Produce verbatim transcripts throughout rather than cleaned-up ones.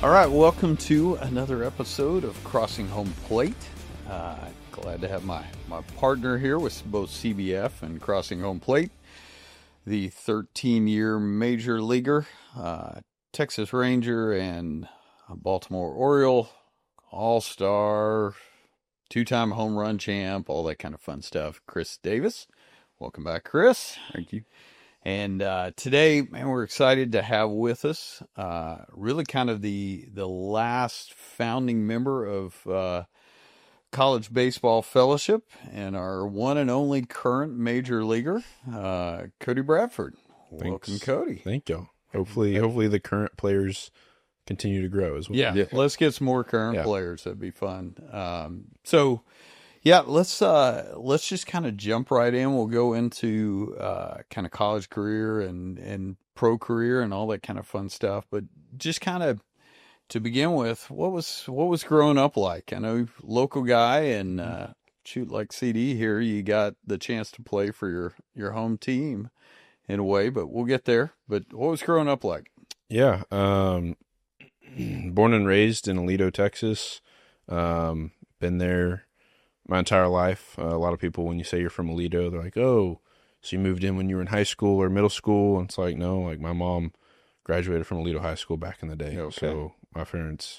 All right, welcome to another episode of Crossing Home Plate. Uh, glad to have my, my partner here with both C B F and Crossing Home Plate, the thirteen-year major leaguer, uh, Texas Ranger, and a Baltimore Oriole, all-star, two-time home run champ, all that kind of fun stuff. Chris Davis. Welcome back, Chris. Thank you. And uh, today, man, we're excited to have with us uh, really kind of the the last founding member of uh, College Baseball Fellowship and our one and only current major leaguer, uh, Cody Bradford. Thanks. Welcome, Cody. Thank you. Hopefully, hopefully the current players continue to grow as well. Yeah, yeah. Let's get some more current yeah. players. That'd be fun. Um, so. Yeah, let's uh, let's just kind of jump right in. We'll go into uh, kind of college career and, and pro career and all that kind of fun stuff. But just kind of to begin with, what was what was growing up like? I know local guy and uh, shoot, like C D here, you got the chance to play for your, your home team in a way, but we'll get there. But what was growing up like? Yeah, um, born and raised in Aledo, Texas. Um, been there my entire life. Uh, a lot of people, when you say you're from Aledo, they're like, oh, so you moved in when you were in high school or middle school? And it's like, no, like my mom graduated from Aledo High School back in the day. Okay. So my parents,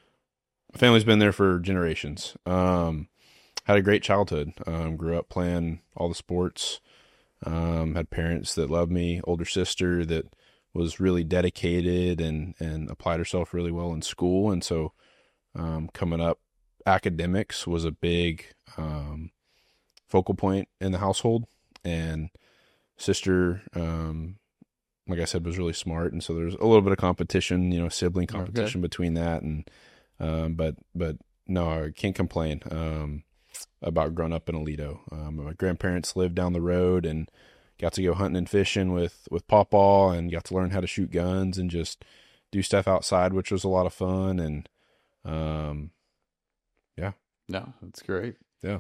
my family's been there for generations. Um, had a great childhood. Um, grew up playing all the sports. Um, had parents that loved me, older sister that was really dedicated and, and applied herself really well in school. And so um, coming up, academics was a big um, focal point in the household, and sister, um, like I said, was really smart, and so there's a little bit of competition, you know, sibling competition okay. between that, and um, but but no, I can't complain um, about growing up in Aledo. Um, my grandparents lived down the road, and got to go hunting and fishing with with Pawpaw, and got to learn how to shoot guns and just do stuff outside, which was a lot of fun, and um. Yeah. No, that's great. Yeah.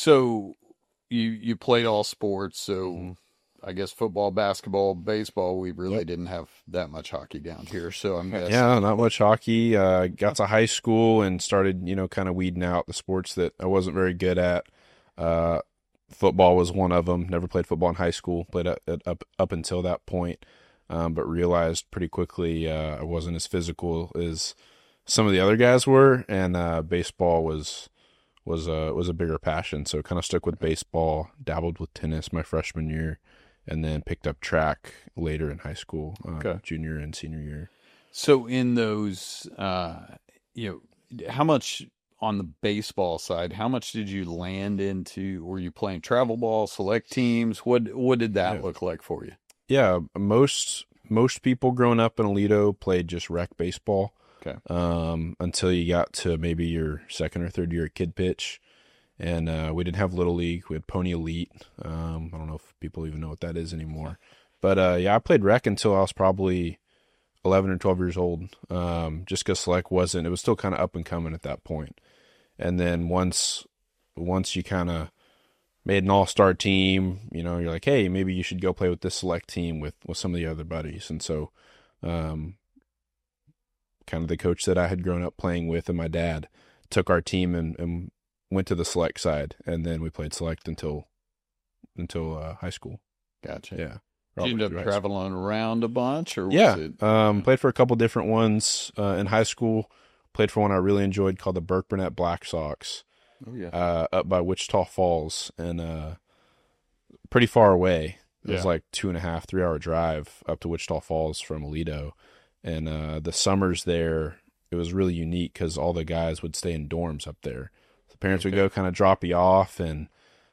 So you you played all sports, so mm-hmm. I guess football, basketball, baseball, we really yep. didn't have that much hockey down here. So I'm guessing. Yeah, not much hockey. Uh, got to high school and started, you know, kind of weeding out the sports that I wasn't very good at. Uh, football was one of them. Never played football in high school. Played up up, up until that point, um, but realized pretty quickly uh, I wasn't as physical as some of the other guys were, and uh, baseball was was a was a bigger passion. So kind of stuck with baseball, dabbled with tennis my freshman year, and then picked up track later in high school, uh, okay. junior and senior year. So in those, uh, you know, how much on the baseball side? How much did you land into? Were you playing travel ball, select teams? What what did that yeah. look like for you? Yeah, most most people growing up in Aledo played just rec baseball. Okay. Um, until you got to maybe your second or third year at kid pitch. And uh, we didn't have Little League. We had Pony Elite. Um, I don't know if people even know what that is anymore. But, uh, yeah, I played rec until I was probably eleven or twelve years old, um, just because select wasn't – it was still kind of up and coming at that point. And then once once you kind of made an all-star team, you know, you're like, hey, maybe you should go play with this select team with, with some of the other buddies. And so um, – kind of the coach that I had grown up playing with and my dad took our team and, and went to the select side, and then we played select until until uh, high school. Gotcha. Yeah. Did you end up traveling around a bunch? Or was yeah. it... Um, played for a couple different ones uh, in high school. Played for one I really enjoyed called the Burke Burnett Black Sox. Oh, yeah. Uh, up by Wichita Falls, and uh, pretty far away. It yeah. was like two and a half, three hour drive up to Wichita Falls from Aledo. And uh, the summers there, it was really unique because all the guys would stay in dorms up there. The parents okay. would go kind of drop you off. And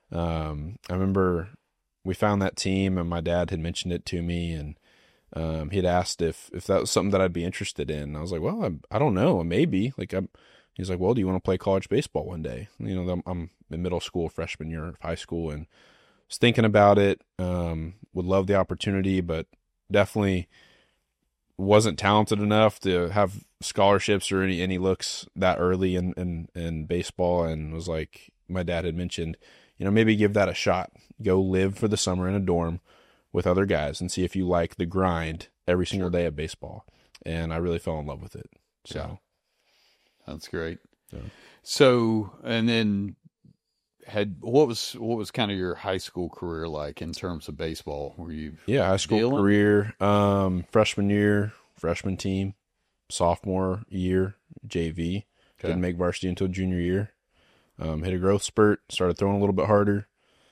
um, I remember we found that team, and my dad had mentioned it to me. And um, he'd asked if, if that was something that I'd be interested in. And I was like, well, I, I don't know, maybe. Like, I'm, he's like, well, do you want to play college baseball one day? You know, I'm, I'm in middle school, freshman year of high school, and was thinking about it. Um, would love the opportunity, but definitely wasn't talented enough to have scholarships or any, any looks that early in, in, in baseball, and was like, my dad had mentioned, you know, maybe give that a shot. Go live for the summer in a dorm with other guys and see if you like the grind every single day of baseball. And I really fell in love with it. So Yeah. That's great. Yeah. So, and then had what was what was kind of your high school career like in terms of baseball? Were you yeah, high school dealing? career, um, freshman year, freshman team, sophomore year, J V. Okay. Didn't make varsity until junior year. Um, hit a growth spurt, started throwing a little bit harder,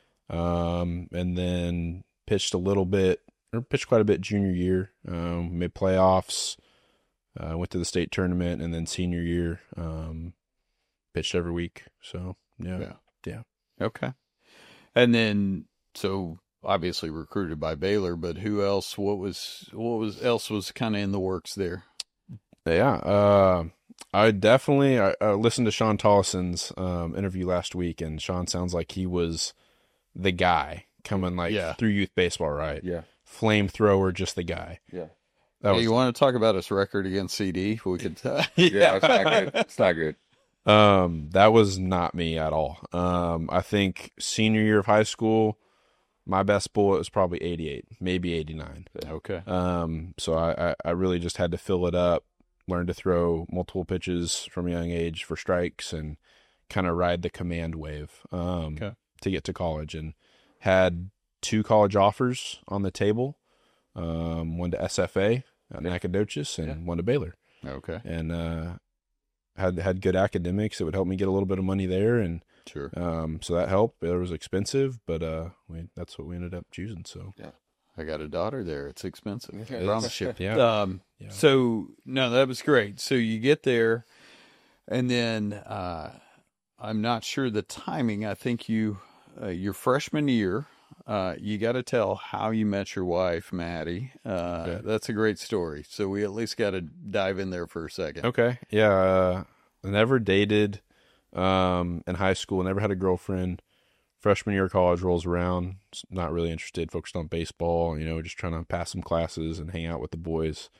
um, and then pitched a little bit, or pitched quite a bit junior year. Um, made playoffs, uh, went to the state tournament, and then senior year, um, pitched every week. So yeah, Yeah. yeah. Okay. And then, so obviously recruited by Baylor, but who else? What was what was else was kind of in the works there? Yeah, uh, I definitely I, I listened to Sean Tollison's um, interview last week, and Sean sounds like he was the guy coming like Yeah. through youth baseball, right? Yeah. Flamethrower, just the guy. Yeah. That Hey, was, you want to talk about his record against C D? We could. Uh, Yeah, it's not good. It's not good. um, that was not me at all. Um, I think senior year of high school, my best bullet was probably eighty-eight, maybe eighty-nine. Okay. Um, so I, I, I really just had to fill it up, learn to throw multiple pitches from a young age for strikes, and kind of ride the command wave um, Okay. to get to college. And had two college offers on the table, um, one to S F A at Nacogdoches and Yeah. one to Baylor. Okay. And uh, had had good academics. It would help me get a little bit of money there, and Sure. um, so that helped. It was expensive, but uh, we, that's what we ended up choosing. So I got a daughter there. It's expensive. I Yeah. promise you. yeah, Um, Yeah. So no, that was great. So you get there, and then uh, I'm not sure the timing. I think you uh, your freshman year, uh, you got to tell how you met your wife, Maddie. Uh, Okay. That's a great story. So we at least got to dive in there for a second. Okay. Yeah. Uh, I never dated um, in high school. Never had a girlfriend. Freshman year of college rolls around. Not really interested. Focused on baseball. You know, just trying to pass some classes and hang out with the boys.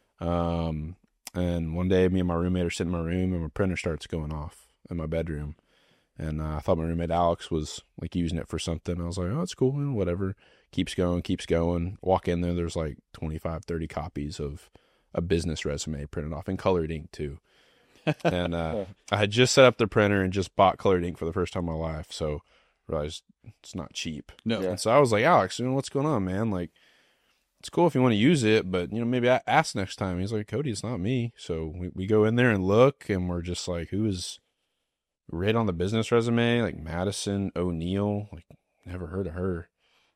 Um, and one day, me and my roommate are sitting in my room, and my printer starts going off in my bedroom. And uh, I thought my roommate Alex was like using it for something. I was like, oh, it's cool, you know, whatever. Keeps going, keeps going. Walk in there, there's like twenty-five, thirty copies of a business resume printed off in colored ink too. And uh, I had just set up the printer and just bought colored ink for the first time in my life. So realized it's not cheap. No. Yeah. And so I was like, Alex, you know, what's going on, man? Like, it's cool if you want to use it, but, you know, maybe I ask next time. He's like, Cody, it's not me. So we, we go in there and look, and we're just like, who is right on the business resume? Like Madison O'Neill. Like, never heard of her.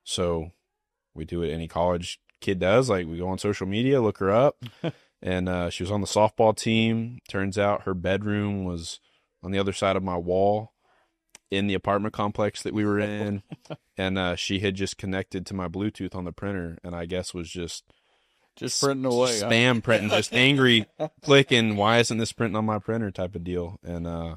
So we do what any college kid does. Like, we go on social media, look her up. And uh, she was on the softball team. Turns out her bedroom was on the other side of my wall in the apartment complex that we were in. And uh, she had just connected to my Bluetooth on the printer, and I guess was just Just printing away. huh? spam printing, just angry clicking. Why isn't this printing on my printer? Type of deal. And uh,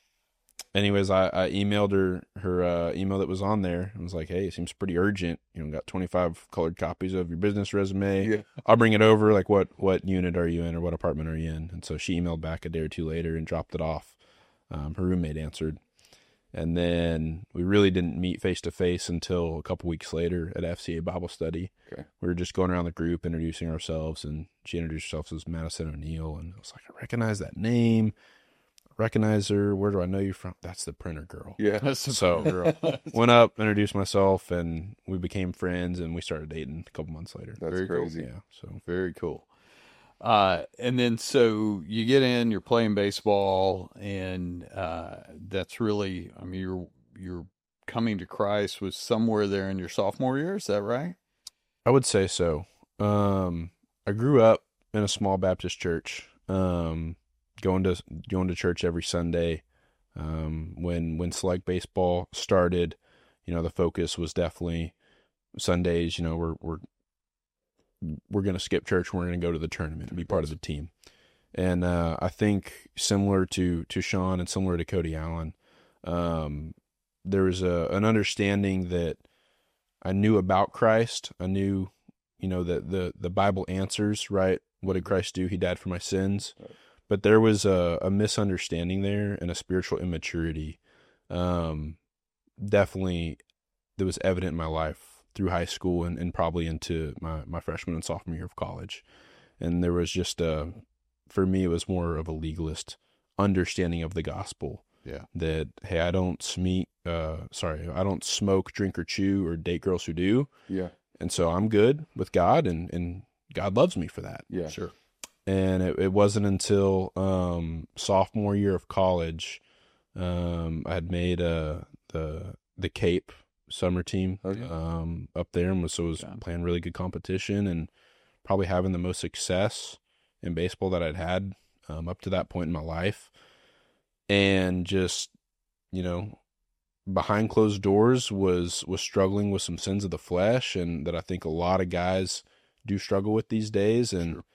anyways, I, I emailed her her uh, email that was on there. I was like, hey, it seems pretty urgent. You know, got twenty-five colored copies of your business resume. Yeah. I'll bring it over. Like, what what unit are you in, or what apartment are you in? And so she emailed back a day or two later and dropped it off. Um, her roommate answered. And then we really didn't meet face to face until a couple weeks later at F C A Bible study. Okay. We were just going around the group introducing ourselves, and she introduced herself as Madison O'Neill, and I was like, I recognize that name. I recognize her. Where do I know you from? That's the printer girl. Yeah. That's the So girl. went up, introduced myself, and we became friends, and we started dating a couple months later. That's Very cool. crazy. Yeah. So Very cool. Uh, and then so you get in, you're playing baseball, and uh, that's really, I mean, you're you're coming to Christ was somewhere there in your sophomore year. Is that right? I would say so. Um, I grew up in a small Baptist church, um, going to going to church every Sunday. Um, when when select baseball started, you know, the focus was definitely Sundays. You know, we're we're we're going to skip church. We're going to go to the tournament and be part of the team. And uh, I think similar to to Sean and similar to Cody Allen, um, there was a an understanding that I knew about Christ. I knew, you know, that the, the Bible answers, right? What did Christ do? He died for my sins. Right. But there was a, a misunderstanding there and a spiritual immaturity. Um, definitely that was evident in my life through high school and, and probably into my, my freshman and sophomore year of college. And there was just a for me, it was more of a legalist understanding of the gospel. Yeah. That, hey, I don't smeek, uh, sorry, I don't smoke, drink, or chew, or date girls who do. Yeah. And so I'm good with God, and, and God loves me for that. Yeah. Sure. And it, it wasn't until um, sophomore year of college, um, I had made uh, the the Cape summer team Oh, yeah. um, up there, and was, so was Yeah. playing really good competition, and probably having the most success in baseball that I'd had um, up to that point in my life. And just, you know, behind closed doors was was struggling with some sins of the flesh, and that I think a lot of guys do struggle with these days, and Sure.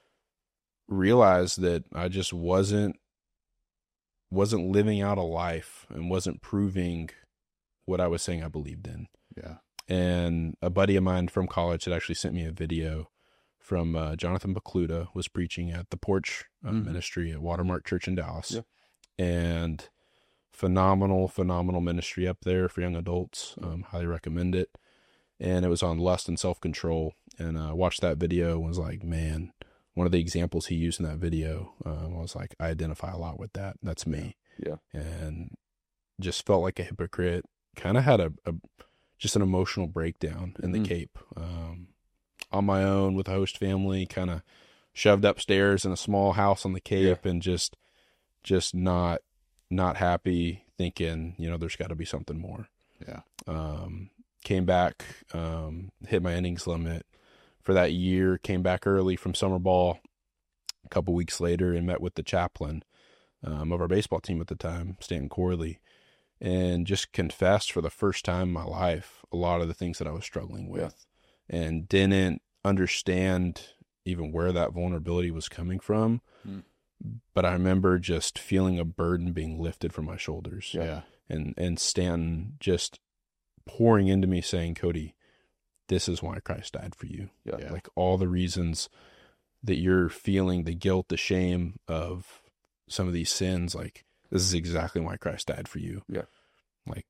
realized that I just wasn't wasn't living out a life and wasn't proving what I was saying I believed in. Yeah. And a buddy of mine from college had actually sent me a video from uh, Jonathan Bacluda, was preaching at the Porch uh, Mhm. Ministry at Watermark Church in Dallas. Yeah. And phenomenal, phenomenal ministry up there for young adults. Um, highly recommend it. And it was on lust and self-control. And I uh, watched that video and was like, man, one of the examples he used in that video, um, I was like, I identify a lot with that. That's me. Yeah. And just felt like a hypocrite. Kind of had a, a just an emotional breakdown in the Mhm. Cape. Um, on my own with a host family, kind of shoved upstairs in a small house on the Cape, and just just not not happy, thinking, you know, there's got to be something more. Yeah. Um, came back, um, hit my innings limit for that year, came back early from summer ball a couple weeks later, and met with the chaplain um, of our baseball team at the time, Stanton Corley, and just confessed for the first time in my life a lot of the things that I was struggling with, and didn't understand even where that vulnerability was coming from. Mm. But I remember just feeling a burden being lifted from my shoulders. Yeah. And, and Stanton just pouring into me saying, Cody, this is why Christ died for you. Yeah. Yeah. Like all the reasons that you're feeling the guilt, the shame of some of these sins, like this is exactly why Christ died for you. Yeah. Like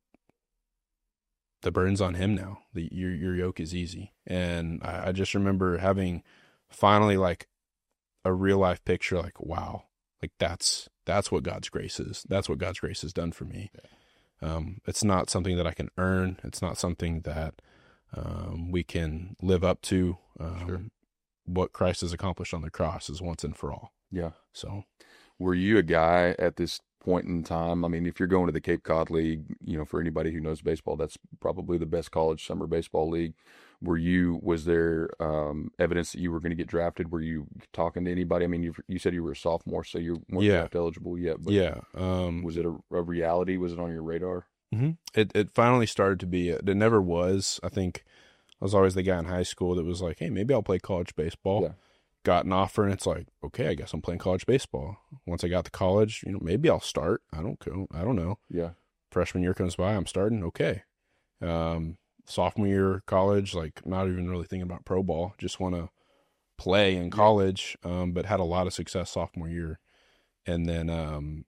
the burden's on him now. The, your, your yoke is easy. And I, I just remember having finally like a real life picture, like, wow, like that's, that's what God's grace is. That's what God's grace has done for me. Yeah. Um, it's not something that I can earn. It's not something that, um, we can live up to. Um, Sure. What Christ has accomplished on the cross is once and for all. Yeah. So, Were you a guy at this point in time? I mean, if you're going to the Cape Cod League, you know, for anybody who knows baseball, that's probably the best college summer baseball league. Were you, was there um, evidence that you were going to get drafted? Were you talking to anybody? I mean, you you said you were a sophomore, so you weren't Yeah. draft eligible yet. But yeah. Um, was it a, a reality? Was it on your radar? Mm-hmm. It it finally started to be. It never was. I think I was always the guy in high school that was like, "Hey, maybe I'll play college baseball." Yeah. Got an offer, and it's like, "Okay, I guess I'm playing college baseball." Once I got to college, you know, maybe I'll start. I don't go. I don't know. Yeah. Freshman year comes by, I'm starting. Okay. Um, sophomore year of college, like not even really thinking about pro ball. Just want to play in college. Um, but had a lot of success sophomore year, and then um,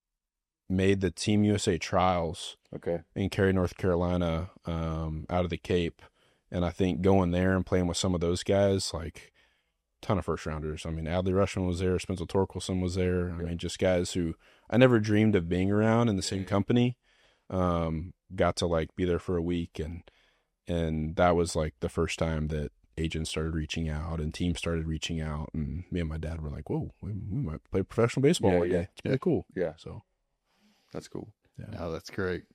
made the Team U S A trials. Okay. In Cary, North Carolina, um, out of the Cape. And I think going there and playing with some of those guys, like ton of first rounders. I mean, Adley Rushman was there, Spencer Torkelson was there. I Yeah. mean, just guys who I never dreamed of being around in the same company. Um, got to like be there for a week, and and that was like the first time that agents started reaching out and teams started reaching out, and me and my dad were like, "Whoa, we, we might play professional baseball Yeah, one yeah. day. It's pretty cool." Yeah. So That's cool. yeah. No, that's great.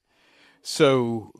So,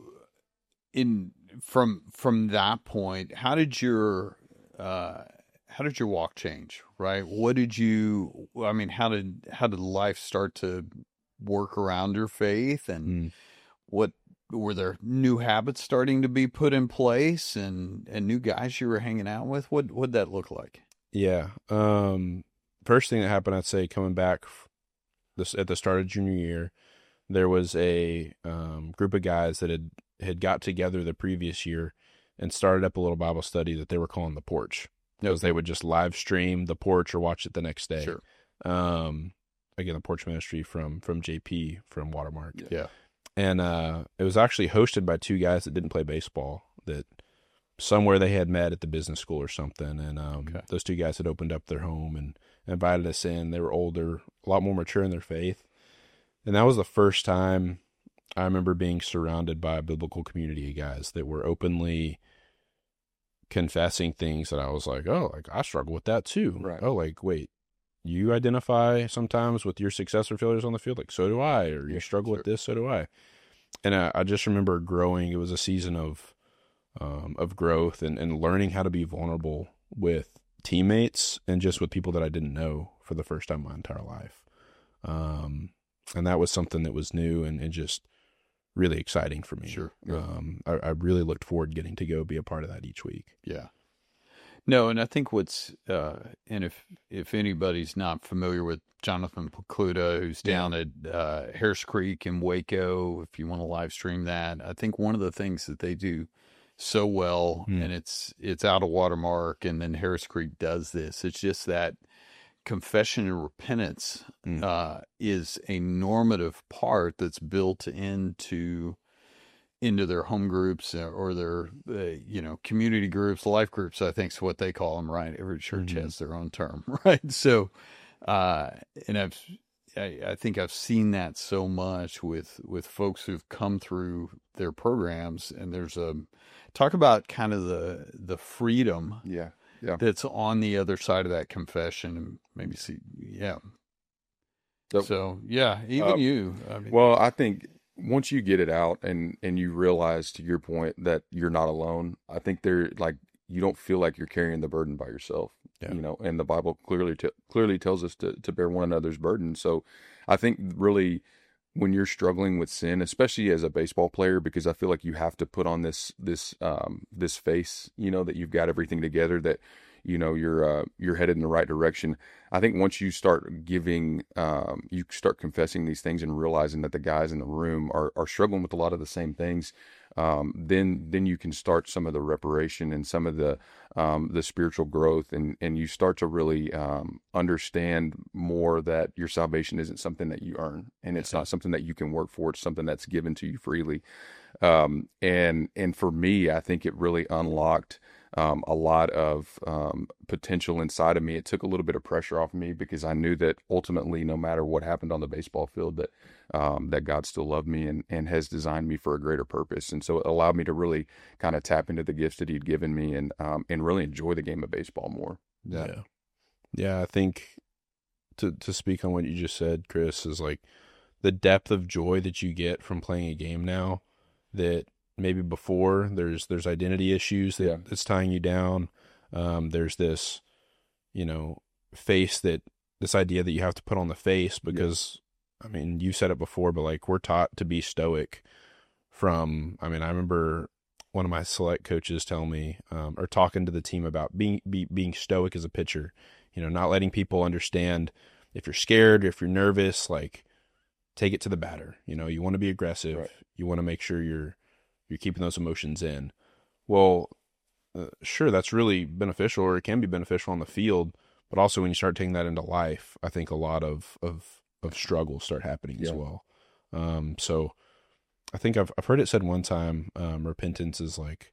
in from from that point, how did your uh, how did your walk change? Right? What did you? I mean, how did how did life start to work around your faith, and Mm. what were there new habits starting to be put in place, and and new guys you were hanging out with? What what'd that look like? Yeah. Um, first thing that happened, I'd say, coming back f- this at the start of junior year, there was a um, group of guys that had, had got together the previous year and started up a little Bible study that they were calling The Porch. Because they would just live stream The Porch or watch it the next day. Sure. Um, again, The Porch Ministry from from J P from Watermark. Yeah. And uh, it was actually hosted by two guys that didn't play baseball, that somewhere they had met at the business school or something. And um, Okay. those two guys had opened up their home and invited us in. They were older, a lot more mature in their faith. And that was the first time I remember being surrounded by a biblical community of guys that were openly confessing things that I was like, oh, like I struggle with that too. Right. Oh, like, wait, you identify sometimes with your success or failures on the field? Like, so do I. Or you Yeah, struggle sure. with this, so do I. And I, I just remember growing. It was a season of um, of growth and, and learning how to be vulnerable with teammates and just with people that I didn't know for the first time in my entire life. Um, and that was something that was new and, and just really exciting for me. Sure. Yeah. Um, I, I really looked forward to getting to go be a part of that each week. Yeah. No, and I think what's uh, and if if anybody's not familiar with Jonathan Pokluda, who's down at uh, Harris Creek in Waco, if you want to live stream that, I think one of the things that they do so well, Hmm. and it's it's out of Watermark, and then Harris Creek does this. It's just that confession and repentance Mm. uh, is a normative part that's built into into their home groups or their, uh, you know, community groups, life groups, I think is what they call them, right? Every church Mhm. has their own term, right? So, uh, and I've, I, I think I've seen that so much with, with folks who've come through their programs, and there's a, talk about kind of the, the freedom Yeah. Yeah. that's on the other side of that confession, and maybe see, yeah. So- So, yeah, even Uh, you, I mean, Well, I think once you get it out and and you realize, to your point, that you're not alone, I think they're like, you don't feel like you're carrying the burden by yourself. Yeah. You know, and the Bible clearly t- clearly tells us to to bear one another's burden. So, I think really when you're struggling with sin, especially as a baseball player, because I feel like you have to put on this this um this face, you know, that you've got everything together, that you know you're uh, you're headed in the right direction. I think once you start giving, um, you start confessing these things and realizing that the guys in the room are are struggling with a lot of the same things, um, then then you can start some of the reparation and some of the um, the spiritual growth, and and you start to really um, understand more that your salvation isn't something that you earn, and it's not something that you can work for. It's something that's given to you freely. Um, and and for me, I think it really unlocked um, a lot of um, potential inside of me. It took a little bit of pressure off me, because I knew that ultimately, no matter what happened on the baseball field, that um, that God still loved me and, and has designed me for a greater purpose. And so it allowed me to really kind of tap into the gifts that He'd given me, and um, and really enjoy the game of baseball more. yeah. Yeah. Yeah, I think to to speak on what you just said, Chris, is like the depth of joy that you get from playing a game now that maybe before there's there's identity issues that Yeah. that's tying you down. Um, there's this, you know, face that this idea that you have to put on the face because I mean, you said it before, but like we're taught to be stoic from, I mean, I remember one of my select coaches telling me, um, or talking to the team about being, be, being stoic as a pitcher, you know, not letting people understand if you're scared, if you're nervous, like take it to the batter. You know, you want to be aggressive. Right. You want to make sure you're, you're keeping those emotions in. Well, uh, sure, that's really beneficial, or it can be beneficial on the field, but also when you start taking that into life, I think a lot of, of, of struggles start happening as Yeah. well. Um, so I think I've, I've heard it said one time, um, repentance is like,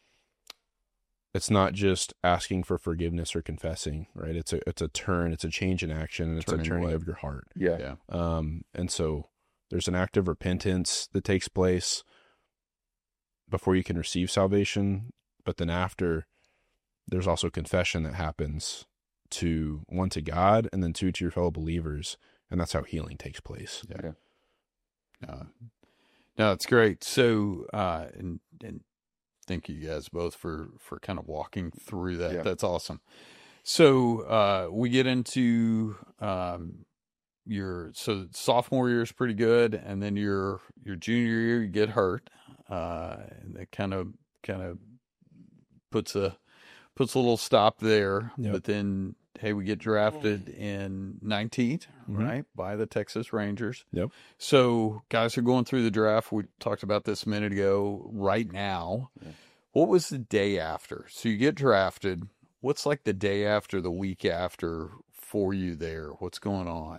it's not just asking for forgiveness or confessing, right? It's a, it's a turn, it's a change in action, and it's Turning a turning away. of your heart. Yeah. Yeah. Um, and so there's an act of repentance that takes place before you can receive salvation. But then after, there's also confession that happens to one, to God, and then two, to your fellow believers. And that's how healing takes place. Yeah. Yeah. No, no, it's great. So, uh, and, and thank you guys both for, for kind of walking through that. Yeah. That's awesome. So, uh, we get into, um, your, so sophomore year is pretty good. And then your, your junior year, you get hurt. Uh, and that kind of, kind of puts a, puts a little stop there. Yep. But then, hey, we get drafted in nineteenth, Mhm. right, by the Texas Rangers. Yep. So guys are going through the draft. We talked about this a minute ago. Right now, Yeah. what was the day after? So you get drafted. What's like the day after, the week after for you there? What's going on?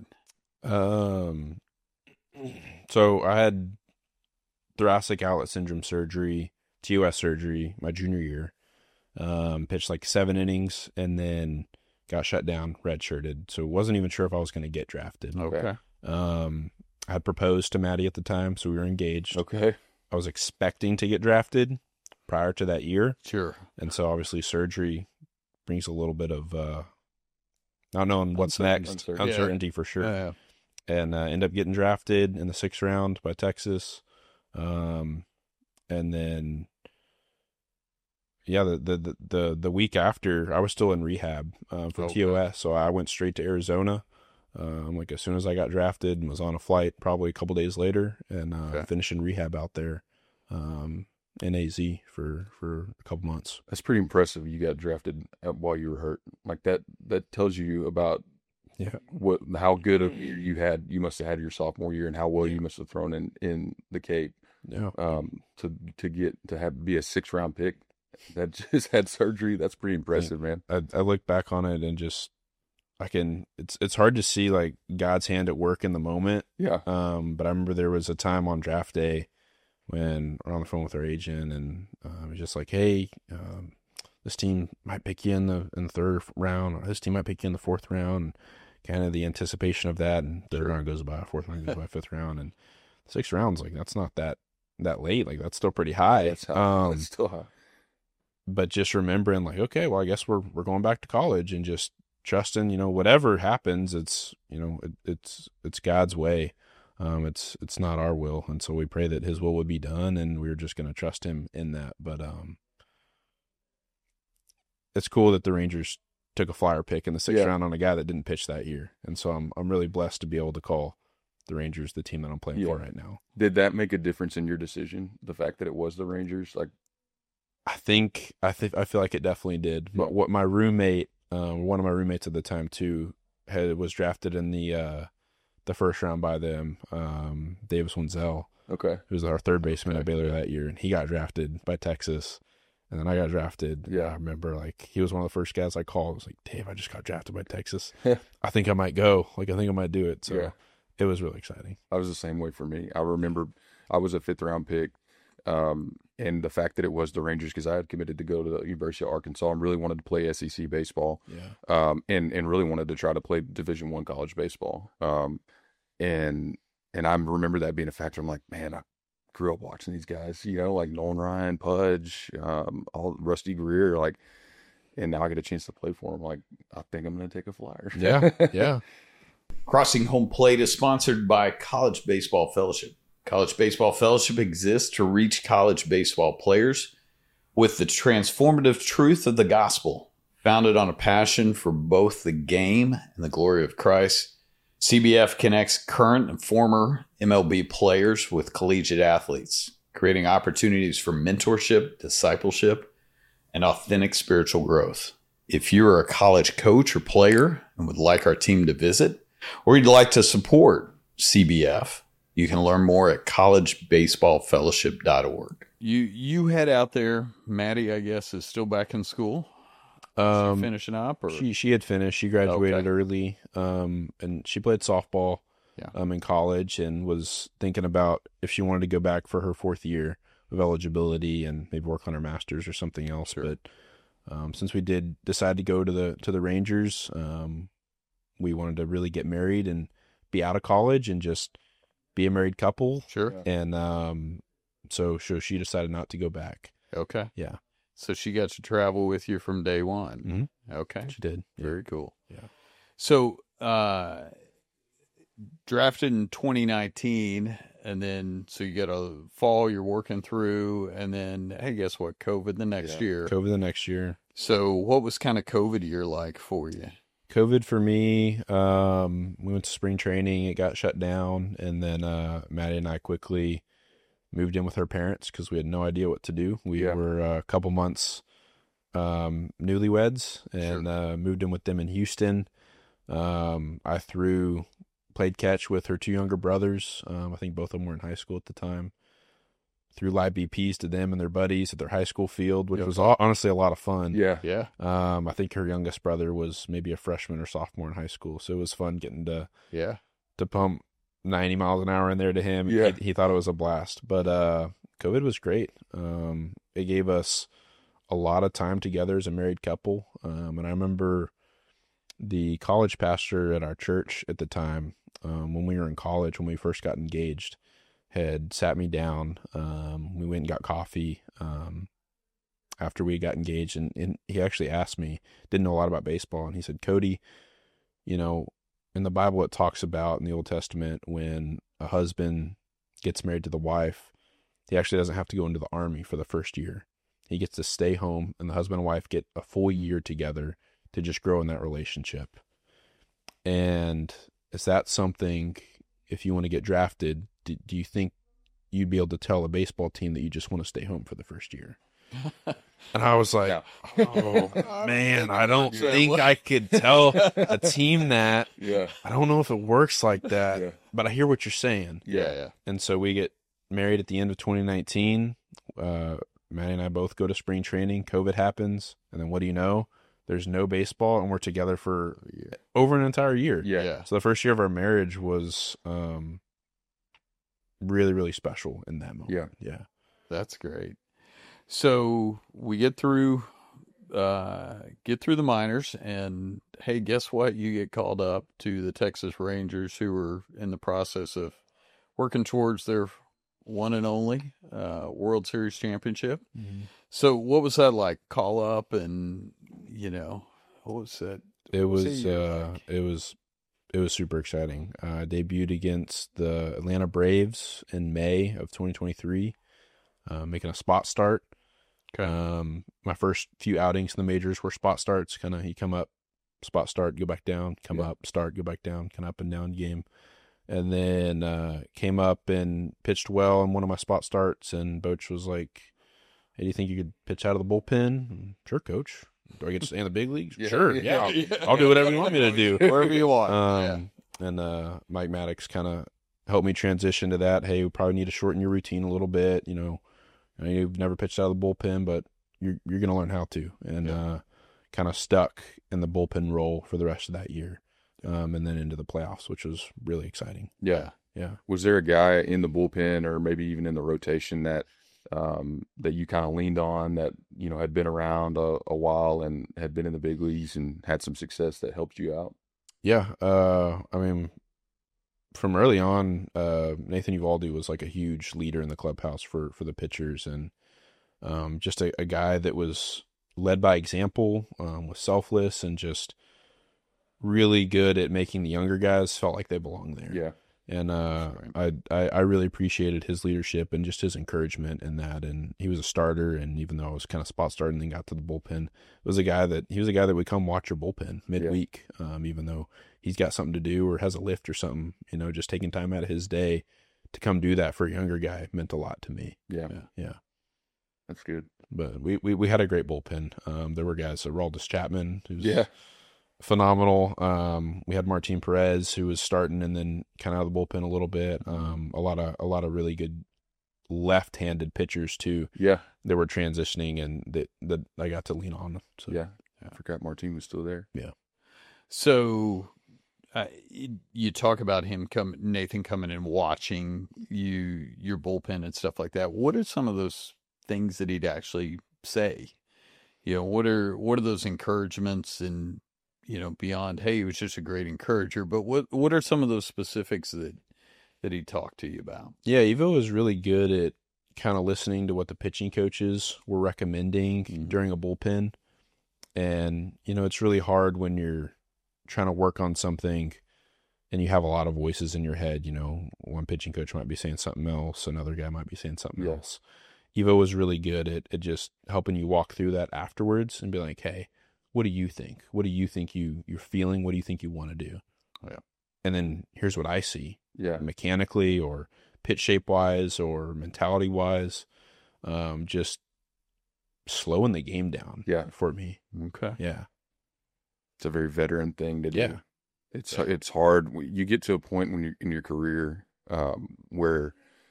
Um, so I had thoracic outlet syndrome surgery, T O S surgery, my junior year. Um, pitched like seven innings, and then got shut down, redshirted. So wasn't even sure if I was going to get drafted. Okay. Um, I had proposed to Maddie at the time, so we were engaged. Okay. I was expecting to get drafted prior to that year. Sure. And so obviously surgery brings a little bit of uh, not knowing what's Uncertain- next, uncertainty. uncertainty for sure. Yeah. And uh, end up getting drafted in the sixth round by Texas. Um, and then, yeah, the, the, the, the, the week after, I was still in rehab uh, for Okay. T O S. So I went straight to Arizona. Um, like as soon as I got drafted and was on a flight probably a couple days later and uh, Okay. finishing rehab out there um, in A Z for, for a couple months. That's pretty impressive. You got drafted at- while you were hurt. Like that, that tells you about Yeah. what, how good of a year you had, you must have had your sophomore year and how well you must have thrown in, in the Cape. Yeah. Um, to, to get, to have, be a six round pick that just had surgery. That's pretty impressive, man. I, I look back on it and just, I can, it's, it's hard to see like God's hand at work in the moment. Yeah. Um, but I remember there was a time on draft day when we're on the phone with our agent and uh, it was just like, hey, um, this team might pick you in the in the third round, or this team might pick you in the fourth round. Kind of the anticipation of that, and third Sure. round goes by, fourth round goes by, fifth round, and sixth rounds like that's not that that late. Like that's still pretty high. That's, how, um, that's still high. but just remembering like, okay, well, I guess we're we're going back to college and just trusting, you know, whatever happens, it's you know, it, it's it's God's way. Um, it's it's not our will, and so we pray that His will would be done, and we we're just going to trust Him in that. But um, it's cool that the Rangers took a flyer pick in the sixth Yeah. round on a guy that didn't pitch that year, and so I'm I'm really blessed to be able to call the Rangers the team that I'm playing Yeah. for right now. Did that make a difference in your decision? The fact that it was the Rangers, like, I think I think I feel like it definitely did. Yeah. But what my roommate, um, one of my roommates at the time too, had was drafted in the uh, the first round by them, um, Davis Wenzel, okay, who was our third baseman Okay. at Baylor that year, and he got drafted by Texas. And then I got drafted. Yeah. I remember like he was one of the first guys I called. I was like, Dave, I just got drafted by Texas. Yeah. I think I might go. Like I think I might do it. So Yeah. it was really exciting. I was the same way for me. I remember I was a fifth round pick, um, and the fact that it was the Rangers because I had committed to go to the University of Arkansas and really wanted to play S E C baseball, Yeah. um, and and really wanted to try to play Division One college baseball, um, and and I remember that being a factor. I'm like, man, I grew up watching these guys, you know, like Nolan Ryan, Pudge, um, all Rusty Greer, like, and now I get a chance to play for them. Like, I think I'm going to take a flyer. Yeah. Yeah. Crossing Home Plate is sponsored by College Baseball Fellowship. College Baseball Fellowship exists to reach college baseball players with the transformative truth of the gospel, founded on a passion for both the game and the glory of Christ. C B F connects current and former M L B players with collegiate athletes, creating opportunities for mentorship, discipleship, and authentic spiritual growth. If you are a college coach or player and would like our team to visit, or you'd like to support C B F, you can learn more at college baseball fellowship dot org. You you head out there. Maddie, I guess, is still back in school. Um, finishing up, or She she had finished. She graduated Okay. early, um, and she played softball, Yeah. um, in college, and was thinking about if she wanted to go back for her fourth year of eligibility and maybe work on her master's or something else. Sure. But um, since we did decide to go to the to the Rangers, um, we wanted to really get married and be out of college and just be a married couple. sure, Yeah. And um, so so she decided not to go back. okay, Yeah, so she got to travel with you from day one. Mhm. Okay, she did. Yeah. very cool. Yeah. So, uh, drafted in twenty nineteen, and then so you get a fall you're working through, and then hey, guess what? COVID the next Yeah. year. COVID the next year. So, what was kind of COVID year like for you? COVID for me, um, we went to spring training, it got shut down, and then uh, Maddie and I quickly moved in with her parents because we had no idea what to do. We Yeah. were uh, a couple months um, newlyweds and uh, moved in with them in Houston. Um, I threw, played catch with her two younger brothers. Um, I think both of them were in high school at the time. Threw live B Ps to them and their buddies at their high school field, which Yep. was all, honestly a lot of fun. Yeah. Yeah, Um, I think her youngest brother was maybe a freshman or sophomore in high school, so it was fun getting to yeah, to pump ninety miles an hour in there to him. Yeah. He, he thought it was a blast, but uh, COVID was great. Um, it gave us a lot of time together as a married couple, um, and I remember the college pastor at our church at the time, um, when we were in college, when we first got engaged, had sat me down. Um, we went and got coffee um, after we got engaged, and, and he actually asked me, didn't know a lot about baseball, and he said, Cody, you know, in the Bible it talks about in the Old Testament when a husband gets married to the wife, he actually doesn't have to go into the army for the first year. He gets to stay home, and the husband and wife get a full year together to just grow in that relationship. And is that something, if you want to get drafted, do, do you think you'd be able to tell a baseball team that you just want to stay home for the first year? And I was like, Yeah. oh, man, I don't think I could tell a team that. Yeah. I don't know if it works like that, Yeah. but I hear what you're saying. Yeah, yeah. And so we get married at the end of twenty nineteen. Uh, Maddie and I both go to spring training. COVID happens. And then what do you know? There's no baseball, and we're together for over an entire year. Yeah. Yeah. So the first year of our marriage was um, really, really special in that moment. Yeah. Yeah. That's great. So we get through, uh, get through the minors, and hey, guess what? You get called up to the Texas Rangers, who are in the process of working towards their one and only uh, World Series championship. Mm-hmm. So what was that like? Call up, and you know, what was that? It What was, that year uh, like? it was, it was super exciting. Uh, I debuted against the Atlanta Braves in May of twenty twenty-three, uh, making a spot start. Okay. Um, my first few outings in the majors were spot starts. Kind of, you come up, spot start, go back down, come Yeah. up, start, go back down, kind of up and down game. And then uh, came up and pitched well in one of my spot starts. And Boch was like, "Hey, do you think you could pitch out of the bullpen?" Sure, coach. Do I get to stay in the big leagues? Yeah. Sure. Yeah. Yeah, I'll, I'll do whatever you want me to do. Wherever you want. Um, And uh, Mike Maddox kind of helped me transition to that. Hey, we probably need to shorten your routine a little bit. You know, I know you've never pitched out of the bullpen, but you're you're going to learn how to. And Yeah. uh, kind of stuck in the bullpen role for the rest of that year, um, and then into the playoffs, which was really exciting. Yeah. Yeah. Was there a guy in the bullpen or maybe even in the rotation that um, that you kind of leaned on that, you know, had been around a, a while and had been in the big leagues and had some success that helped you out? Yeah. Uh, I mean, from early on, uh, Nathan Uvalde was like a huge leader in the clubhouse for, for the pitchers, and um, just a, a guy that was led by example, um, was selfless, and just really good at making the younger guys felt like they belonged there. Yeah. And uh, Right. I, I I really appreciated his leadership and just his encouragement in that. And he was a starter, and even though I was kind of spot starting and then got to the bullpen, was a guy that he was a guy that would come watch your bullpen midweek, um, even though he's got something to do or has a lift or something. You know, just taking time out of his day to come do that for a younger guy meant a lot to me. Yeah. Yeah. Yeah. That's good. But we, we, we had a great bullpen. Um, there were guys, so Aroldis Chapman, who's Yeah. phenomenal. Um, we had Martin Perez, who was starting and then kind of out of the bullpen a little bit. Mm-hmm. Um, a lot of a lot of really good left-handed pitchers too. Yeah. They were transitioning, and that that I got to lean on. So Yeah. I forgot Martin was still there. So uh, you, you talk about him come Nathan coming and watching you your bullpen and stuff like that. What are some of those things that he'd actually say? You know, what are what are those encouragements, and you know, beyond, hey, he was just a great encourager, but what what are some of those specifics that that he talked to you about? yeah, Evo was really good at kind of listening to what the pitching coaches were recommending Mhm. during a bullpen. And, you know, it's really hard when you're trying to work on something and you have a lot of voices in your head. You know, one pitching coach might be saying something else, another guy might be saying something Yeah. else. Evo was really good at, at just helping you walk through that afterwards and be like, hey, what do you think? What do you think you, you're feeling? What do you think you want to do? Yeah. And then here's what I see. Yeah. Mechanically or pitch shape wise or mentality wise, um, just slowing the game down Yeah. for me. Okay. Yeah. It's a very veteran thing to do. Yeah. It's Yeah. it's hard. You get to a point when you're in your career um, where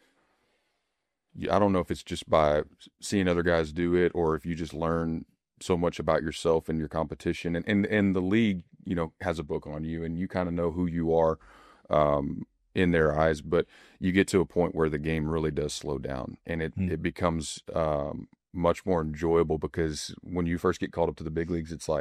you, I don't know if it's just by seeing other guys do it or if you just learn so much about yourself and your competition. And and, and the league, you know, has a book on you, and you kind of know who you are um, in their eyes. But you get to a point where the game really does slow down, and it Hmm. it becomes um, much more enjoyable because when you first get called up to the big leagues, it's like,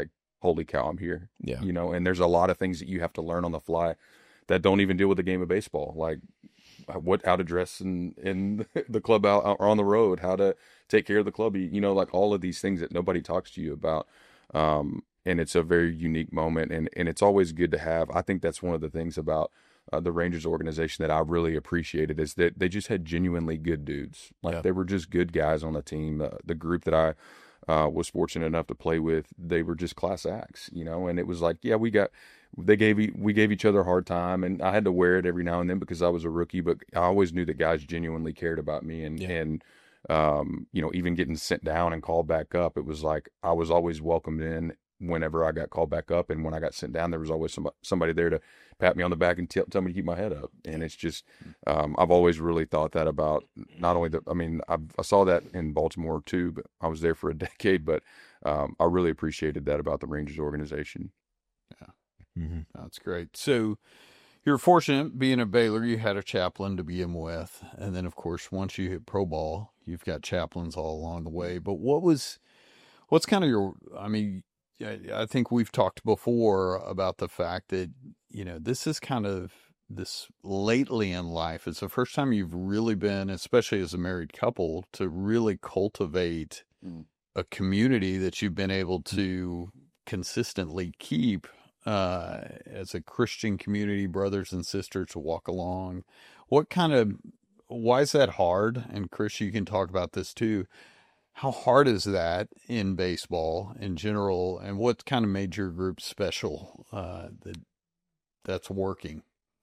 holy cow, I'm here. Yeah. You know, and there's a lot of things that you have to learn on the fly that don't even deal with the game of baseball, like what how to dress in in the club out or on the road, how to take care of the club, you know, like all of these things that nobody talks to you about. Um, and it's a very unique moment, and and it's always good to have. I think that's one of the things about uh, the Rangers organization that I really appreciated is that they just had genuinely good dudes. Like Yeah. they were just good guys on the team. Uh, the group that I uh, was fortunate enough to play with, they were just class acts, you know. And it was like, yeah, we got they gave e- we gave each other a hard time, and I had to wear it every now and then because I was a rookie. But I always knew that guys genuinely cared about me, and Yeah. and um, you know, even getting sent down and called back up, it was like I was always welcomed in whenever I got called back up, and when I got sent down, there was always somebody somebody there to pat me on the back and tell tell me to keep my head up. And it's just um, I've always really thought that about not only the I mean I, I saw that in Baltimore too, but I was there for a decade, but um, I really appreciated that about the Rangers organization. Mm-hmm. That's great. So you're fortunate being at Baylor, you had a chaplain to begin with. And then, of course, once you hit pro ball, you've got chaplains all along the way. But what was, what's kind of your, I mean, I I think we've talked before about the fact that, you know, this is kind of this lately in life. It's the first time you've really been, especially as a married couple, to really cultivate Mm. a community that you've been able to consistently keep uh, as a Christian community, brothers and sisters to walk along. What kind of, why is that hard? And Chris, you can talk about this too. How hard is that in baseball in general? And what kind of made your group special uh, that that's working?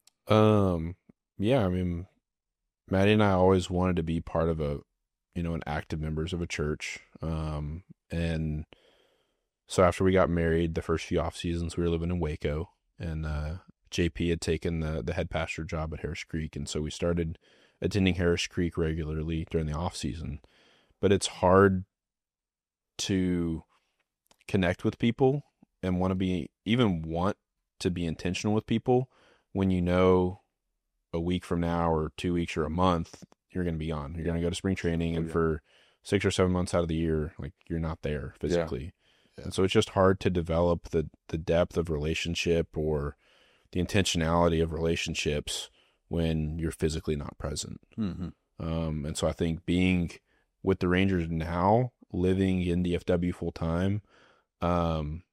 Um, yeah, I mean, Maddie and I always wanted to be part of a, you know, an active members of a church. Um, and so after we got married, the first few off seasons, we were living in Waco, and uh, J P had taken the the head pastor job at Harris Creek, and so we started attending Harris Creek regularly during the off season. But it's hard to connect with people and want to be even want to be intentional with people when you know a week from now or two weeks or a month you're going to be on. You're going to go to spring training, and Oh, yeah. for six or seven months out of the year, like you're not there physically. Yeah. And so it's just hard to develop the the depth of relationship or the intentionality of relationships when you're physically not present. Mm-hmm. Um, and so I think being with the Rangers now, living in D F W full time, um,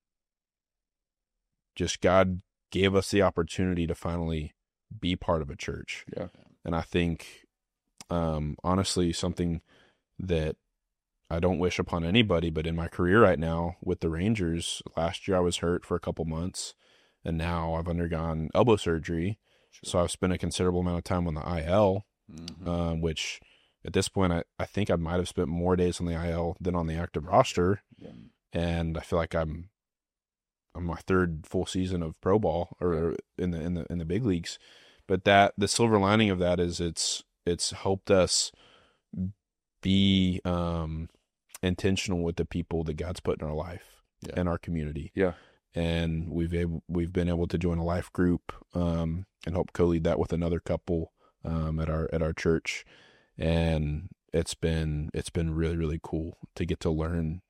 just God gave us the opportunity to finally be part of a church. Yeah. And I think, um, honestly, something that I don't wish upon anybody, but in my career right now with the Rangers, last year I was hurt for a couple months, and now I've undergone elbow surgery. Sure. So I've spent a considerable amount of time on the I L, Mm-hmm. um, which at this point, I, I think I might have spent more days on the I L than on the active roster. Yeah. And I feel like I'm on my third full season of pro ball or in the in the in the big leagues. But that the silver lining of that is it's it's helped us be um, intentional with the people that God's put in our life Yeah. and our community. Yeah. And we've able, we've been able to join a life group um, and help co-lead that with another couple um, at our at our church, and it's been it's been really really cool to get to learn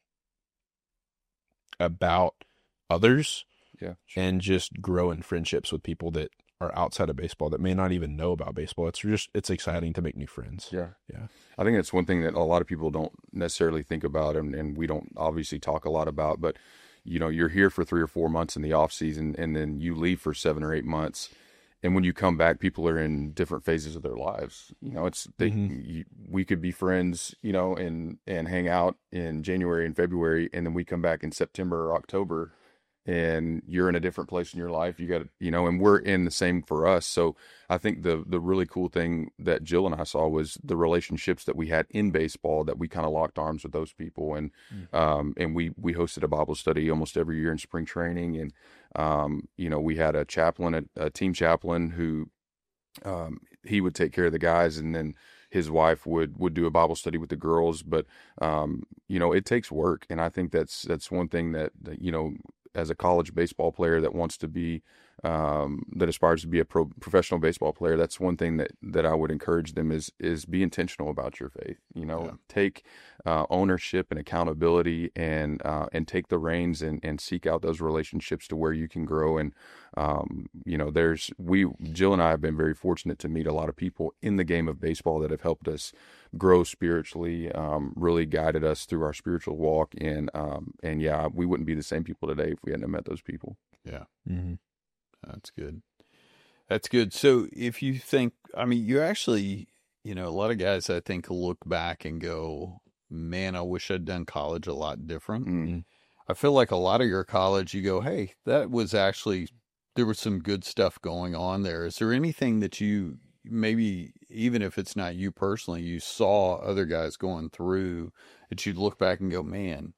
about others Yeah. Sure. and just grow in friendships with people that are outside of baseball that may not even know about baseball. It's just it's exciting to make new friends. Yeah. Yeah. I think that's one thing that a lot of people don't necessarily think about, and, and we don't obviously talk a lot about, but you know, you're here for three or four months in the off season, and then you leave for seven or eight months. And when you come back, people are in different phases of their lives. You know, it's they, Mhm. you, we could be friends, you know, and and hang out in January and February, and then we come back in September or October, and you're in a different place in your life. You got, you know, and we're in the same for us. So I think the the really cool thing that Jill and I saw was the relationships that we had in baseball, that we kind of locked arms with those people, and Mm. um and we we hosted a Bible study almost every year in spring training, and um you know, we had a chaplain, a, a team chaplain who um he would take care of the guys, and then his wife would would do a Bible study with the girls. But um you know, it takes work, and I think that's that's one thing that, that you know, as a college baseball player that wants to be um, that aspires to be a pro professional baseball player, that's one thing that, that I would encourage them is, is be intentional about your faith, you know, Yeah. take, uh, ownership and accountability and, uh, and take the reins and, and seek out those relationships to where you can grow. And, um, you know, there's, we, Jill and I have been very fortunate to meet a lot of people in the game of baseball that have helped us grow spiritually, um, really guided us through our spiritual walk. And, um, and yeah, we wouldn't be the same people today if we hadn't met those people. Yeah. Mm-hmm. That's good. That's good. So if you think, I mean, you actually, you know, a lot of guys I think look back and go, man, I wish I'd done college a lot different. Mm. I feel like a lot of your college, you go, hey, that was actually, there was some good stuff going on there. Is there anything that you, maybe, even if it's not you personally, you saw other guys going through that you'd look back and go, man,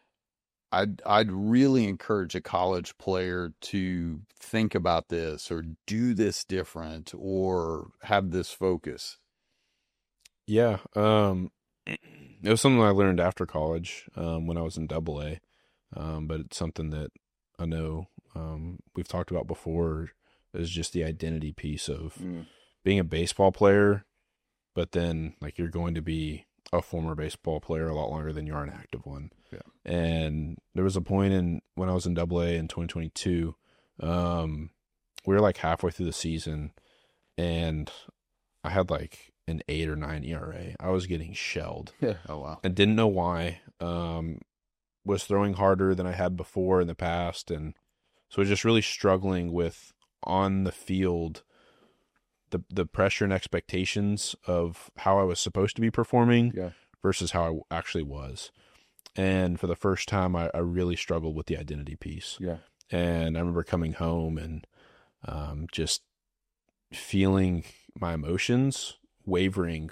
I'd I'd really encourage a college player to think about this or do this different or have this focus. Yeah. Um, it was something I learned after college, um, when I was in double A. Um, but it's something that I know, um, we've talked about before, is just the identity piece of Mm. being a baseball player, but then like you're going to be a former baseball player a lot longer than you are an active one. Yeah. And there was a point in when I was in double A in twenty twenty-two, um, we were like halfway through the season and I had like an eight or nine E R A. I was getting shelled. Yeah. Oh, wow. And didn't know why. Um, was throwing harder than I had before in the past. And so I was just really struggling with on the field, the the pressure and expectations of how I was supposed to be performing Yeah. versus how I actually was. And for the first time, I, I really struggled with the identity piece. Yeah. And I remember coming home and um, just feeling my emotions wavering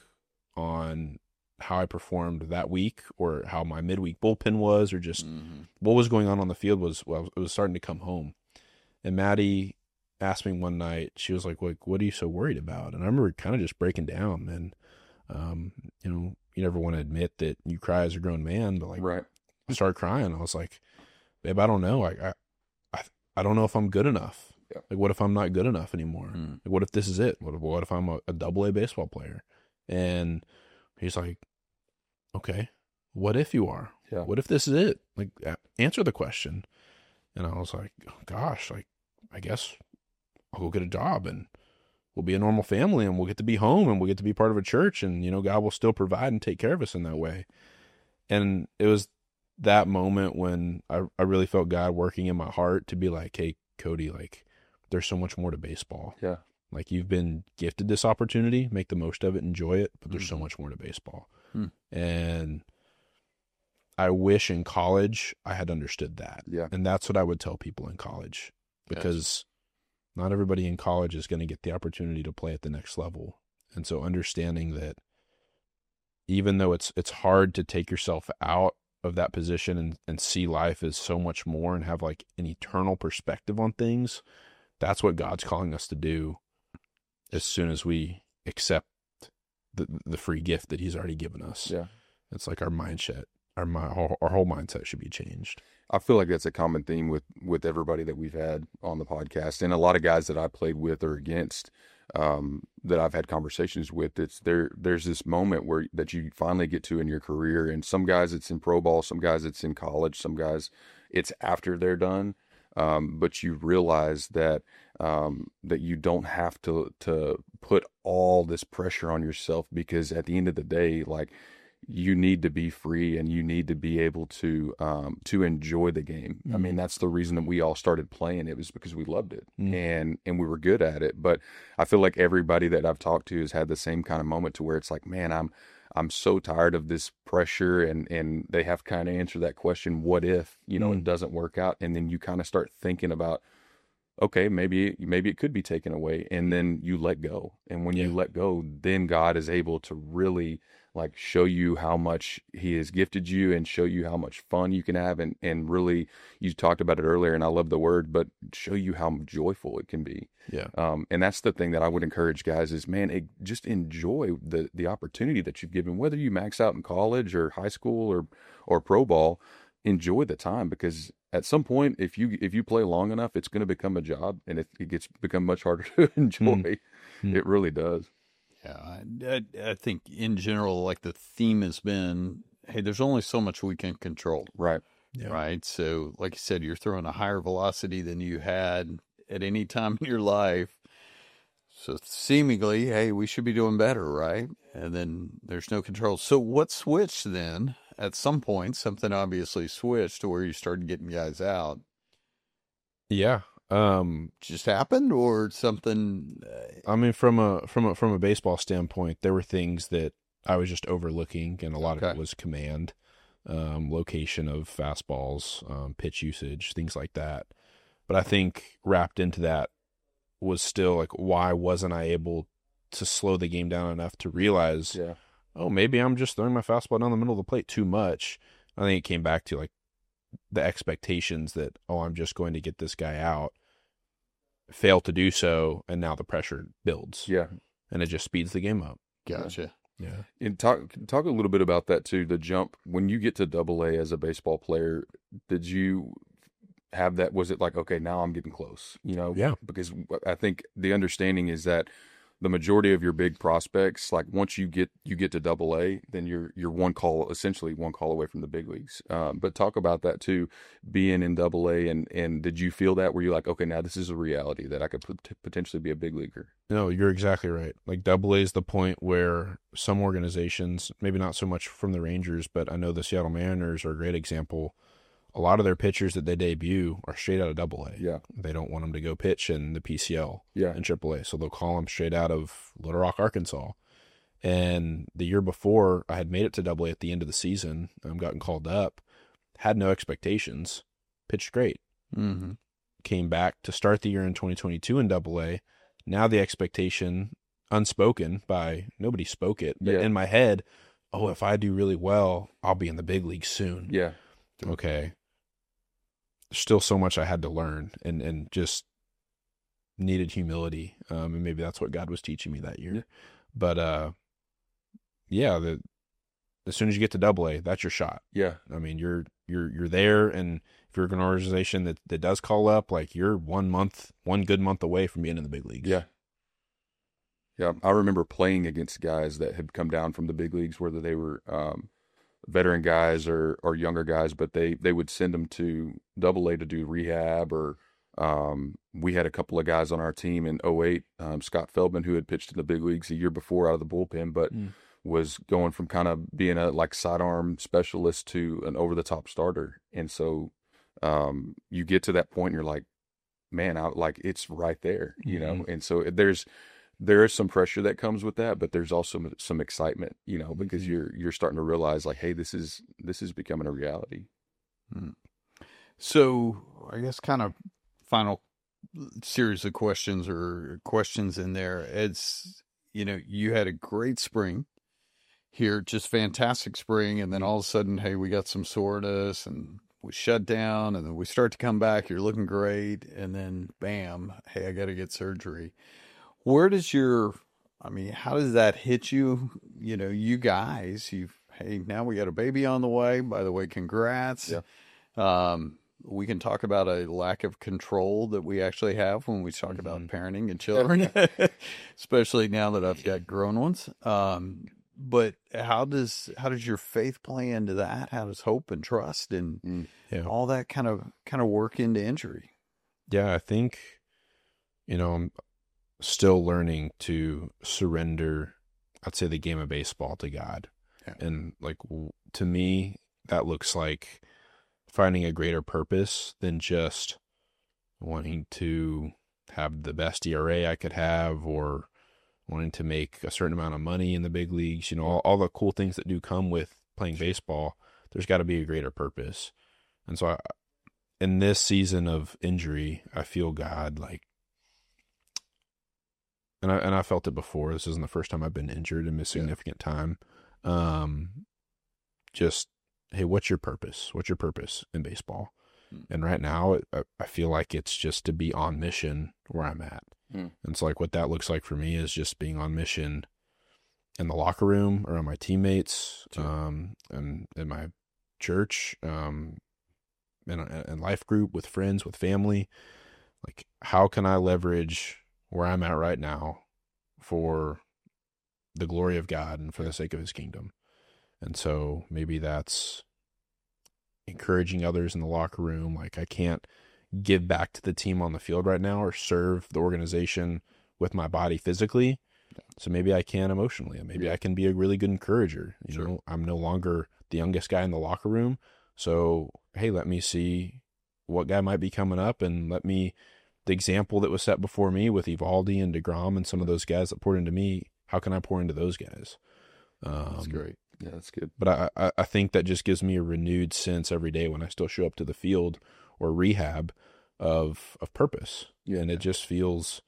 on how I performed that week or how my midweek bullpen was or just Mm-hmm. what was going on on the field was, well, it was starting to come home. And Maddie asked me one night, she was like, like, what are you so worried about? And I remember kind of just breaking down and, um, you know, you never want to admit that you cry as a grown man, but like Right. I started crying. I was like, babe, I don't know. I, I, I, I don't know if I'm good enough. Yeah. Like, what if I'm not good enough anymore? Mm. Like, what if this is it? What if, what if I'm a, a double A baseball player? And he's like, okay, what if you are? Yeah. What if this is it? Like, a- answer the question. And I was like, oh, gosh, like, I guess I'll go get a job and we'll be a normal family and we'll get to be home and we'll get to be part of a church and, you know, God will still provide and take care of us in that way. And it was that moment when I, I really felt God working in my heart to be like, hey, Cody, like, there's so much more to baseball. Yeah. Like, you've been gifted this opportunity, make the most of it, enjoy it, but there's Mm-hmm. so much more to baseball. Hmm. And I wish in college I had understood that. Yeah. And that's what I would tell people in college, because not everybody in college is going to get the opportunity to play at the next level. And so understanding that even though it's it's hard to take yourself out of that position and, and see life as so much more and have like an eternal perspective on things, that's what God's calling us to do as soon as we accept the the free gift that he's already given us. Yeah. It's like our mindset, our, mi- our, our whole mindset should be changed. I feel like that's a common theme with, with everybody that we've had on the podcast, and a lot of guys that I played with or against, um, that I've had conversations with. It's there. There's this moment where that you finally get to in your career, and some guys it's in pro ball, some guys it's in college, some guys it's after they're done. Um, but you realize that um, that you don't have to to put all this pressure on yourself, because at the end of the day, like, you need to be free and you need to be able to um, to enjoy the game. I mean, that's the reason that we all started playing. It was because we loved it Mm. and and we were good at it. But I feel like everybody that I've talked to has had the same kind of moment to where it's like, man, I'm I'm so tired of this pressure, and and they have kind of answered that question, what if, you know, Mm. it doesn't work out, and then you kind of start thinking about, okay, maybe maybe it could be taken away, and then you let go. And when you Yeah. let go, then God is able to really like show you how much he has gifted you and show you how much fun you can have, and and really, you talked about it earlier and I love the word, but show you how joyful it can be. Yeah. Um, and that's the thing that I would encourage guys is, man, it, just enjoy the the opportunity that you've given, whether you max out in college or high school or or pro ball. enjoy the time, because at some point, if you if you play long enough, it's going to become a job, and it, it gets become much harder to enjoy. Mm. It really does. Yeah, I, I, I think in general, like the theme has been, hey, there's only so much we can control, Right. Yeah. right? So, like you said, you're throwing a higher velocity than you had at any time in your life. So seemingly, hey, we should be doing better, right? And then there's no control. So what switched then? At some point, something obviously switched to where you started getting guys out. Yeah. Um, Just happened, or something? Uh, I mean, from a from a from a baseball standpoint, there were things that I was just overlooking, and a lot of Okay. it was command, um, location of fastballs, um, pitch usage, things like that. But I think wrapped into that was still like, why wasn't I able to slow the game down enough to realize, Yeah. oh, maybe I'm just throwing my fastball down the middle of the plate too much. I think it came back to like the expectations that, oh, I'm just going to get this guy out, fail to do so, and now the pressure builds. Yeah. And it just speeds the game up. gotcha. Yeah. And talk talk a little bit about that too. The jump when you get to Double A as a baseball player, did you have that? Was it like, okay, now I'm getting close? You know, Yeah. Because I think the understanding is that the majority of your big prospects, like once you get you get to Double A, then you're you're one call, essentially one call away from the big leagues. Um, but talk about that too, being in Double A, and and did you feel that? Were you like, okay, now this is a reality that I could pot- potentially be a big leaguer? No, you're exactly right. Like double A is the point where some organizations, maybe not so much from the Rangers, but I know the Seattle Mariners are a great example. A lot of their pitchers that they debut are straight out of double A. Yeah. They don't want them to go pitch in the P C L Yeah. and triple A. So they'll call them straight out of Little Rock, Arkansas. And the year before, I had made it to double A at the end of the season. I'm gotten called up, had no expectations, pitched great. Mm-hmm. Came back to start the year in twenty twenty-two in double A. Now the expectation, unspoken by, nobody spoke it, but Yeah. in my head, oh, if I do really well, I'll be in the big league soon. Yeah. Okay. There's still so much I had to learn, and, and just needed humility. Um, and maybe that's what God was teaching me that year. Yeah. But, uh, yeah, the, as soon as you get to double A, that's your shot. Yeah. I mean, you're, you're, you're there. And if you're an organization that, that does call up, like you're one month, one good month away from being in the big leagues. Yeah. Yeah. I remember playing against guys that had come down from the big leagues, whether they were um, veteran guys or, or younger guys, but they, they would send them to double A to do rehab, or um, we had a couple of guys on our team in oh eight, um, Scott Feldman, who had pitched in the big leagues a year before out of the bullpen, but Mm. was going from kind of being a like sidearm specialist to an over the top starter. And so um, you get to that point and you're like, man, I like it's right there, you know? Mhm. And so there's, there is some pressure that comes with that, but there's also some excitement, you know, because Mhm. you're, you're starting to realize like, hey, this is, this is becoming a reality. So I guess kind of final series of questions or questions in there. It's, you know, you had a great spring here, just fantastic spring. And then all of a sudden, hey, we got some soreness and we shut down, and then we start to come back. You're looking great. And then bam, hey, I got to get surgery. Where does your, I mean, how does that hit you? You know, you guys, you've, hey, now we got a baby on the way. By the way, congrats. Yeah. Um, we can talk about a lack of control that we actually have when we talk Mhm. about parenting and children, especially now that I've got grown ones. Um, but how does how does your faith play into that? How does hope and trust and Mm. Yeah. all that kind of kind of work into injury? Yeah, I think, you know, I'm still learning to surrender, I'd say, the game of baseball to God. Yeah. And like, w- to me, that looks like finding a greater purpose than just wanting to have the best E R A I could have, or wanting to make a certain amount of money in the big leagues. You know, all, all the cool things that do come with playing baseball. There's got to be a greater purpose. And so I, in this season of injury, I feel God like, and I and I felt it before. This isn't the first time I've been injured in a significant time. Um, just, hey, what's your purpose? What's your purpose in baseball? Hmm. And right now, it, I, I feel like it's just to be on mission where I'm at. Hmm. And so, like, what that looks like for me is just being on mission in the locker room, around my teammates, Sure. um, and in my church, um, in a, in life group, with friends, with family. Like, how can I leverage where I'm at right now for the glory of God and for the sake of his kingdom? And so maybe that's encouraging others in the locker room. Like, I can't give back to the team on the field right now or serve the organization with my body physically. So maybe I can emotionally, and maybe Yeah. I can be a really good encourager. You Sure. know, I'm no longer the youngest guy in the locker room. So, hey, let me see what guy might be coming up, and let me, the example that was set before me with Evaldi and DeGrom and some of those guys that poured into me, how can I pour into those guys? Um, That's great. Yeah, that's good. But I, I, I think that just gives me a renewed sense every day when I still show up to the field or rehab of of purpose. Yeah. And it just feels,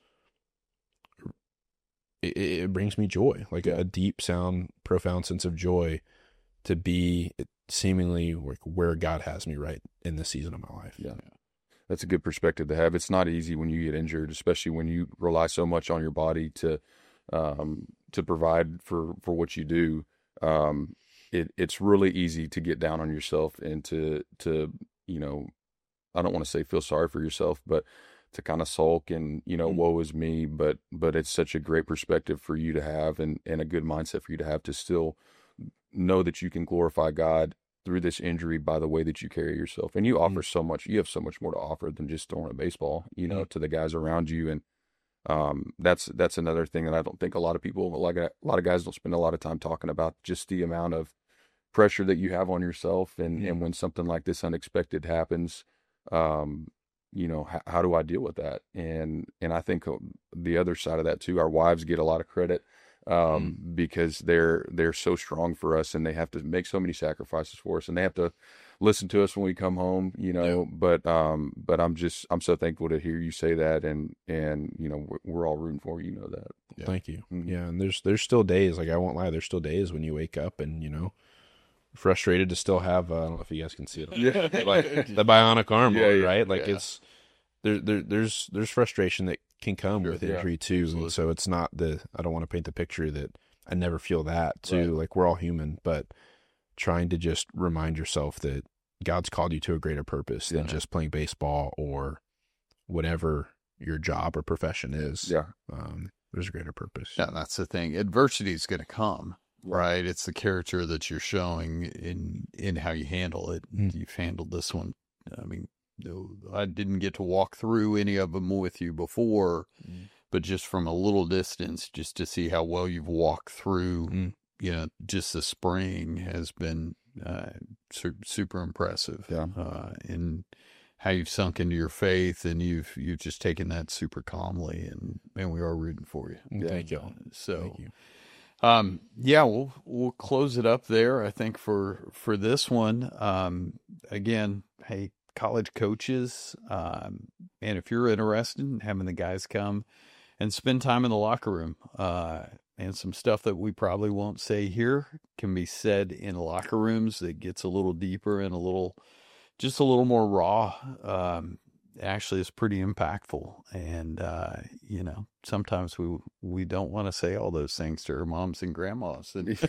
it, it brings me joy, like a, a deep, sound, profound sense of joy to be seemingly like where God has me right in this season of my life. Yeah. That's a good perspective to have. It's not easy when you get injured, especially when you rely so much on your body to um, to provide for, for what you do. Um, it, it's really easy to get down on yourself and to, to, you know, I don't want to say feel sorry for yourself, but to kind of sulk and, you know, Mm. woe is me. But but it's such a great perspective for you to have, and, and a good mindset for you to have, to still know that you can glorify God through this injury by the way that you carry yourself. And you offer so much, you have so much more to offer than just throwing a baseball, you know, to the guys around you. And um, that's, that's another thing that I don't think a lot of people, like a lot of guys don't spend a lot of time talking about, just the amount of pressure that you have on yourself. And, Mhm. and when something like this unexpected happens, um, you know, how, how do I deal with that? And, and I think the other side of that too, our wives get a lot of credit um, because they're, they're so strong for us, and they have to make so many sacrifices for us, and they have to listen to us when we come home, you know, but, um, but I'm just, I'm so thankful to hear you say that. And, and, you know, we're, we're all rooting for you, you know that. Yeah. Thank you. Mhm. Yeah. And there's, there's still days, like I won't lie, there's still days when you wake up and, you know, frustrated to still have, uh, I don't know if you guys can see it, Yeah. like the bionic arm, Yeah, on, yeah, right? Like yeah. it's, there, there, there's, there's frustration that can come Sure, with yeah, injury too. absolutely. And so it's not the, I don't want to paint the picture that I never feel that too. Right. Like we're all human, but trying to just remind yourself that God's called you to a greater purpose than Yeah. just playing baseball or whatever your job or profession is. Yeah. Um, there's a greater purpose. Yeah, that's the thing. Adversity is going to come, Yeah. right? It's the character that you're showing in in how you handle it. Mm. You've handled this one. I mean, no, I didn't get to walk through any of them with you before, Mm. but just from a little distance, just to see how well you've walked through, Mm. you know, just the spring has been uh, su- super impressive. Yeah. Uh, in how you've sunk into your faith, and you've you've just taken that super calmly, and man, we are rooting for you. Mm, Yeah. Thank you. Uh, so, Thank you. um, yeah, we'll we'll close it up there. I think for for this one, um, again, hey, college coaches, um, and if you're interested in having the guys come and spend time in the locker room, uh, and some stuff that we probably won't say here can be said in locker rooms that gets a little deeper and a little, just a little more raw. Um, actually is pretty impactful. And, uh, you know, sometimes we, we don't want to say all those things to our moms and grandmas and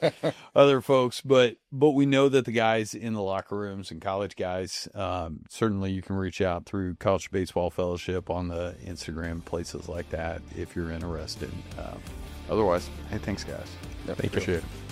other folks, but, but we know that the guys in the locker rooms and college guys, um, certainly you can reach out through College Baseball Fellowship on the Instagram, places like that, if you're interested. Um, otherwise, hey, thanks guys. Yeah, Thank you. Appreciate it.